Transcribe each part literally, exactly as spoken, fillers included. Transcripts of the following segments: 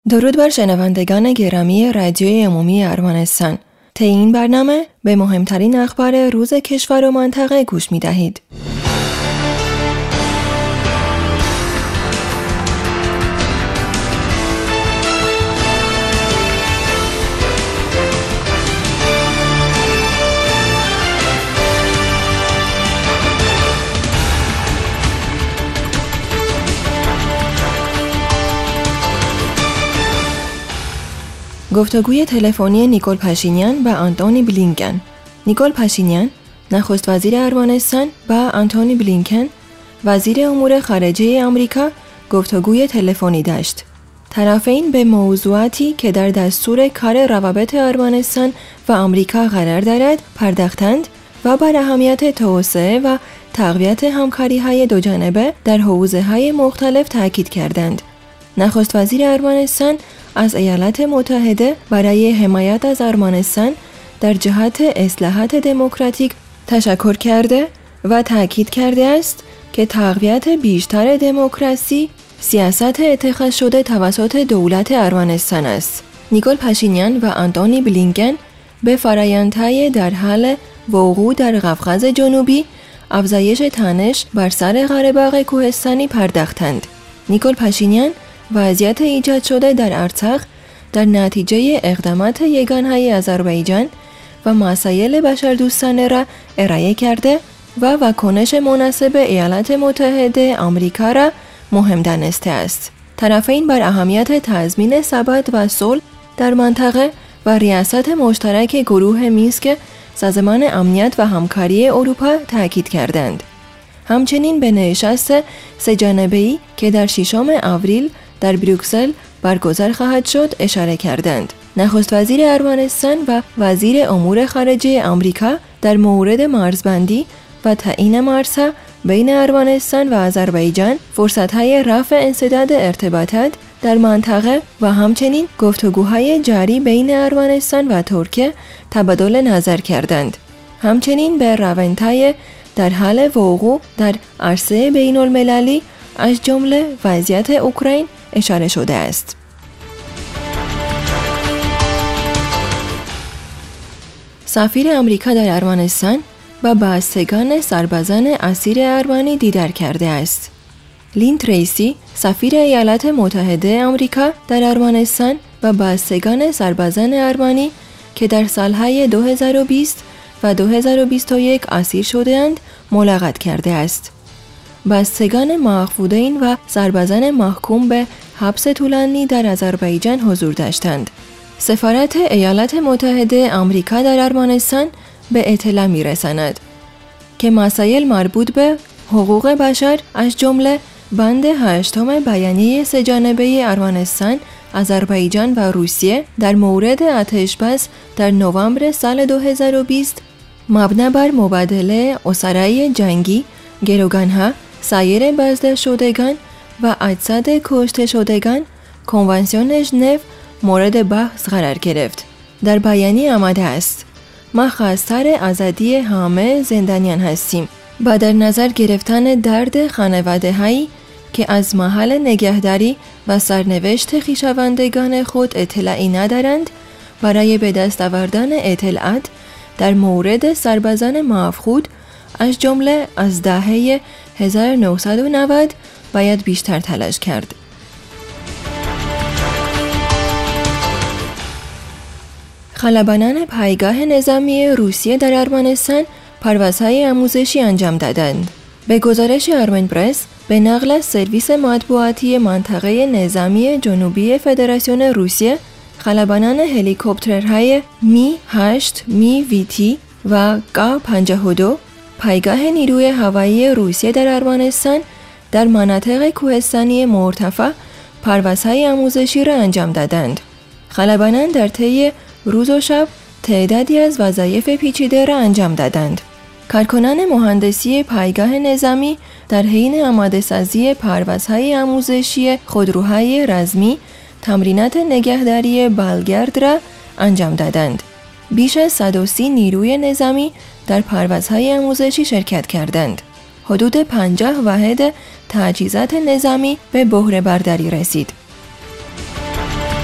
درود بر شنوندگان گرامی رادیوی عمومی ارمنستان. طی این برنامه به مهمترین اخبار روز کشور و منطقه گوش می دهید. گفتگوی تلفنی نیکول پاشینیان و آنتونی بلینکن. نیکول پاشینیان نخست وزیر ارمنستان و آنتونی بلینکن وزیر امور خارجه آمریکا گفتگوی تلفنی داشت. طرفین به موضوعاتی که در دستور کار روابط ارمنستان و آمریکا قرار دارد پرداختند و بر اهمیت توسعه و تقویت همکاری‌های دوجانبه در حوزه‌های مختلف تاکید کردند. نخست وزیر ارمنستان از ایالات متحده برای حمایت از ارمنستان در جهت اصلاحات دموکراتیک تشکر کرده و تاکید کرده است که تقویت بیشتر دموکراسی سیاست اتخاذ شده توسط دولت ارمنستان است. نیکول پاشینیان و آنتونی بلینکن به فرآیندهای در حال وقوع در قفقاز جنوبی، افزایش تنش بر سر قره‌باغ کوهستانی پرداختند. نیکول پاشینیان وضعیت ایجاد شده در ارتاخ در نتیجه اقدامات یگانهای آذربایجان و مسائل بشردوستانه را ارائه کرده و واکنش مناسب ایالات متحده آمریکا را مهم دانسته است. طرفین بر اهمیت تضمین ثبات و صلح در منطقه و ریاست مشترک گروه مینسک سازمان امنیت و همکاری اروپا تاکید کردند. همچنین به نشست سه‌جانبه‌ای که در ششم آوریل در بروکسل برگزار خواهد شد اشاره کردند. نخست وزیر ارمنستان و وزیر امور خارجه آمریکا در مورد مرزبندی و تعیین مرزها بین ارمنستان و آذربایجان، فرصت‌های رفع انسداد ارتباطات در منطقه و همچنین گفتگوهای جاری بین ارمنستان و ترکیه تبادل نظر کردند. همچنین به روندهای در حال وقوع در عرصه بین المللی از جمله وضعیت اوکراین اشاره شده است. سفیر آمریکا در ارمنستان با بازداشتگان سربازان اسیر ارمنی دیدار کرده است. لین تریسی، سفیر ایالات متحده آمریکا در ارمنستان و بازداشتگان سربازان ارمنی که در سالهای دو هزار و بیست و دو هزار و بیست و یک اسیر شده‌اند، ملاقات کرده است. بازداشتگان مأخوذین و سربازان محکوم به حبس طولانی در آذربایجان حضور داشتند. سفارت ایالات متحده آمریکا در ارمنستان به اطلاع می‌رساند که مسائل مربوط به حقوق بشر از جمله بند هشتم بیانیه سه‌جانبه ارمنستان، آذربایجان و روسیه در مورد آتش‌بس در نوامبر سال دو هزار و بیست مبنا بر مبادله اسرای جنگی، گروگان‌ها، سایر بازداشت شدگان و اجساد کشته شدگان کنوانسیون ژنو مورد بحث قرار گرفت. در بیانیه آمده است: ما خواستار آزادی همه زندانیان هستیم با در نظر گرفتن درد خانواده‌هایی که از محل نگهداری و سرنوشت خویشاوندگان خود اطلاعی ندارند، برای به دست آوردن اطلاعات در مورد سربازان مفقود از جمله از دهه هزار و نهصد و نود باید بیشتر تلاش کرد. خلبانان پایگاه نظامی روسیه در ارمنستان پروازهای آموزشی انجام دادند. به گزارش آرمن پرس به نقل از سرویس مطبوعاتی منطقه نظامی جنوبی فدراسیون روسیه، خلبانان هلیکوپترهای می هشت، می ویتی و کا پنجاه و دو پایگاه نیروی هوایی روسیه در ارمنستان در مناطق کوهستانی مرتفع پروازهای آموزشی را انجام دادند. خلبانان در طی روز و شب تعدادی از وظایف پیچیده را انجام دادند. کارکنان مهندسی پایگاه نظامی در حین آماده سازی پروازهای آموزشی خودروهای رزمی تمرینات نگهداری بالگرد را انجام دادند. بیش از صد و سی نیروی نظامی در پروازهای آموزشی شرکت کردند. حدود پنجاه واحد تجهیزات نظامی به بهره برداری رسید.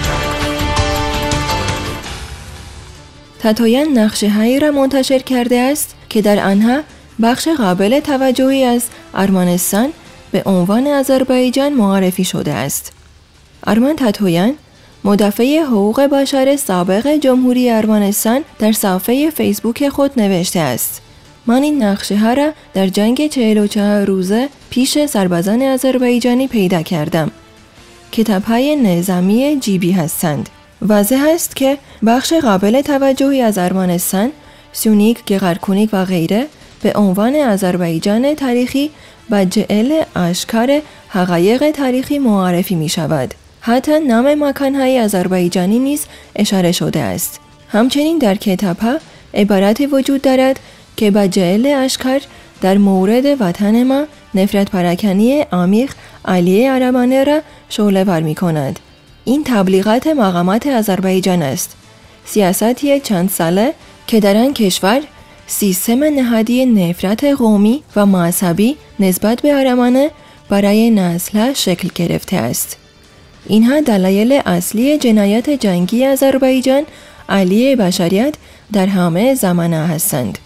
تاتویان نقشه هایی را منتشر کرده است که در آنها بخش قابل توجهی از ارمنستان به عنوان آذربایجان معرفی شده است. آرمان تاتویان، مدافع حقوق بشر سابق جمهوری ارمنستان، در صفحه فیسبوک خود نوشته است: من این نقشه ها را در جنگ چهل و چهار روزه پیش سربازان آذربایجانی پیدا کردم که تپه‌های نظامی جیبی هستند. واضح است که بخش قابل توجهی از ارمنستان، سیونیک، گقرکونیک و غیره به عنوان آذربایجان تاریخی و جعل اشکار حقایق تاریخی معرفی می شود. حتی نام مکان‌های آذربایجانی نیز اشاره شده است. همچنین در کتاب‌ها عبارتی وجود دارد که با جعل اشکار در مورد وطن ما نفرت پراکنی عمیق علیه عربانه را شعله‌ور می‌کند. این تبلیغات مقامات آذربایجان است. سیاستی چند ساله که در آن کشور سیستم نهادی نفرت قومی و مذهبی نسبت به عربانه برای نسل‌ها شکل گرفته است. اینها دلایل اصلی جنایات جنگی آذربایجان علیه بشریت در همه زمانه هستند.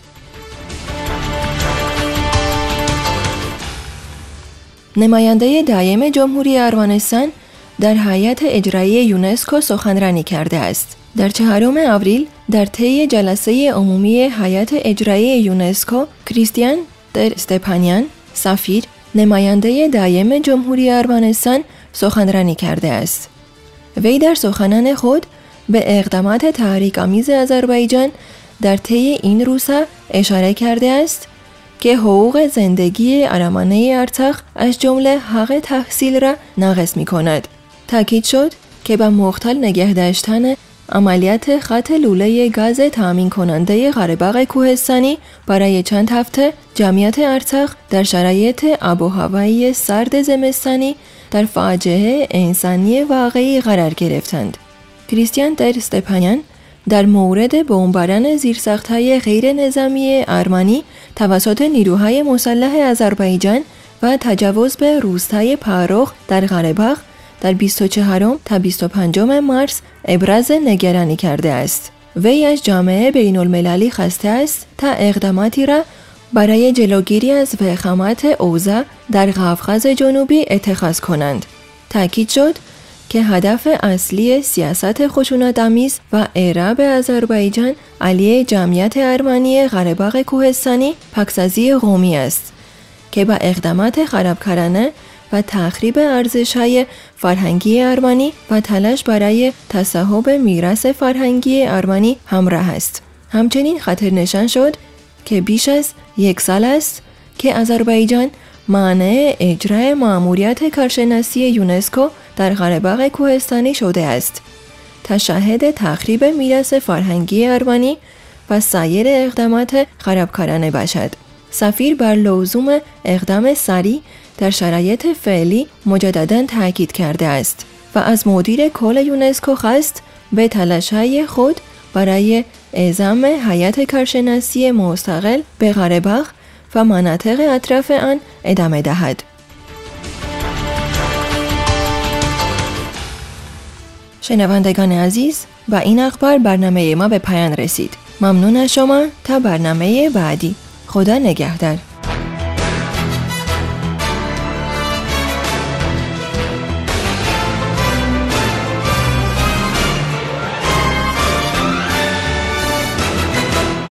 نماینده دائم جمهوری ارمنستان در هیئت اجرایی یونسکو سخنرانی کرده است. در چهارم آوریل در طی جلسه عمومی هیئت اجرایی یونسکو، کریستیان در استپانیان سفیر، نماینده دائم جمهوری ارمنستان، سخنرانی کرده است. وی در سخنان خود به اقدامات تحریک‌آمیز آذربایجان در طی این روزها اشاره کرده است که حقوق زندگی ارمنه ارتاخ از جمله حق تحصیل را ناقص می کند. تاکید شد که با مختل نگه داشتن عملیات خط لوله گاز تامین کننده قره‌باغ کوهستانی برای چند هفته، جمعیت ارتاخ در شرایط آب و هوایی سرد زمستانی در فاجعه انسانی واقعی قرار گرفتند. کریستیان در استپانیان در مورد بمباران زیرساخت‌های غیر نظامی ارمنی توسط نیروهای مسلح آذربایجان و تجاوز به روستای پاروخ در قره‌باغ در بیست و چهارم تا بیست و پنجم مارس ابراز نگرانی کرده است. وی از جامعه بین المللی خواسته است تا اقداماتی را برای جلوگیری از وخامت اوضاع در قفقاز جنوبی اتخاذ کنند. تاکید شد که هدف اصلی سیاست خشونت‌آمیز و اعراب آذربایجان علیه جمعیت ارمنی قره‌باغ کوهستانی پاکسازی قومی است که با اقدامات خرابکارانه و تخریب ارزش‌های فرهنگی ارمنی و تلاش برای تصاحب میراث فرهنگی ارمنی همراه است. همچنین خاطر نشان شد که بیش از یک سال است که آذربایجان مانع اجرای مأموریت کارشناسی یونسکو در قره‌باغ کوهستانی شده است تا شاهد تخریب میراث فرهنگی ارمنی و سایر اقدامات خرابکارانه باشد. سفیر بر لزوم اقدام سریع در شرایط فعلی مجدداً تاکید کرده است و از مدیر کل یونسکو خواست به تلاش‌های خود برای اعزام هیئت کارشناسی مستقل به قره‌باغ و مناطق اطراف آن ادامه دهد. شنوندگان عزیز، با این اخبار برنامه ما به پایان رسید. ممنون از شما. تا برنامه بعدی. خدا نگهدار.